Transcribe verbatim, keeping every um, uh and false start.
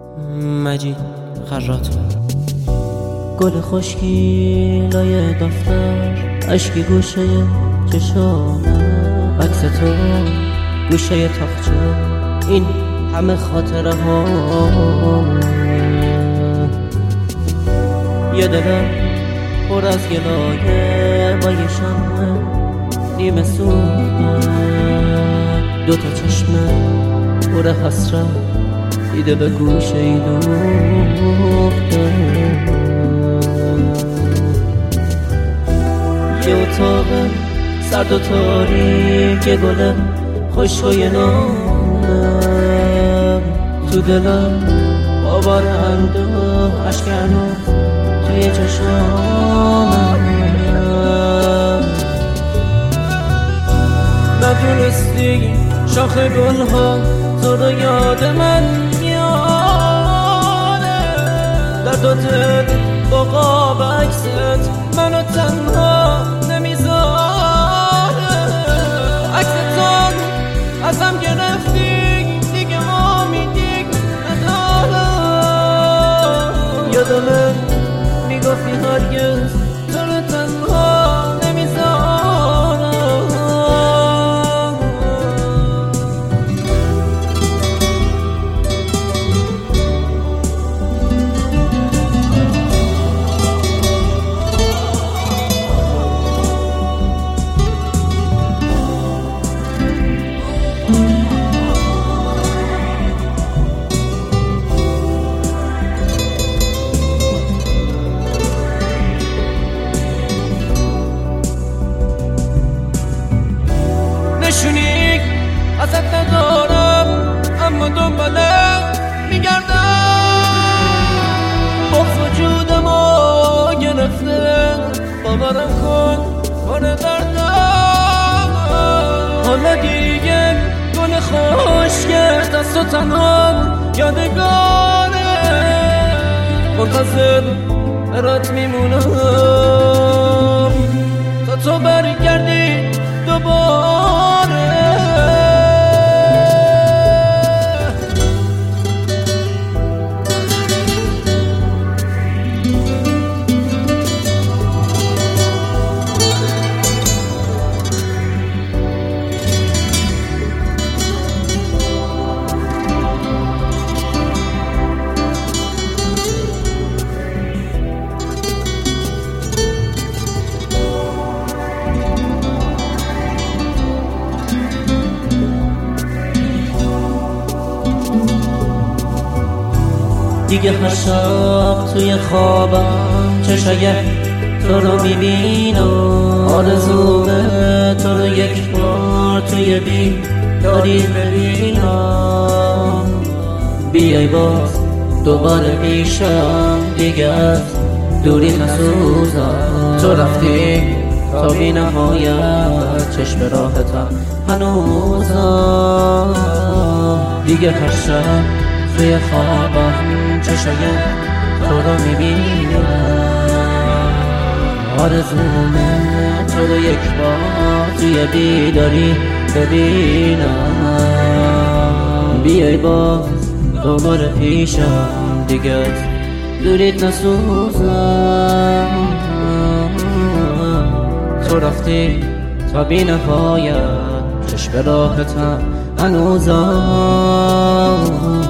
مجید خراط. گل خشکی لای دفتر، اشکی گوشه چشامه، عکس تو گوشه تاقچه، این همه خاطره ها. یه دلم پر از گلایه با یه شمع نیمه سوخته، دوتا چشمه پر حسرت دیده به گوشه ای دوخته. یه اتاق سرد و تاریک، گل خوشگوی نامم تو دلم، باور اندوه عشق هنوز توی چشامم. ندونستی شاخ گل ها تو رو یاد من میاره، در دو دل با قاب عکست منو تنها نمیذاره. عکس تو ازم گرفتی دیگه امیدی ندارم. یادمه میگفتی هرگز تو رو تنها نمیذارم. نشونی ازت ندارم اما دنبالت میگردم، بغض وجودمو گرفته، باورم کن کنه دردم. حالا دیگه گل خشک دست و تنها یادگاره، منتظر برات میمونم تا تو برگردی دوباره. دیگه هر شب توی خوابم چشای تو رو میبینم، آرزومه تو رو یک بار توی بیداری ببینم. بیای باز دوباره پیشم، دیگه از دوری نسوزم. تو رفتی تا بی نهایت، چشم راحتم هنوزم. دیگه هر شب توی خوابم چشای تو رو میبینم، آرزومه تو رو یک بار توی بیداری ببینم. بیای باز دوباره پیشم، دیگه از دوریت نسوزم. تو رفتی تا بی نهایت، چشم راحتم هنوزم.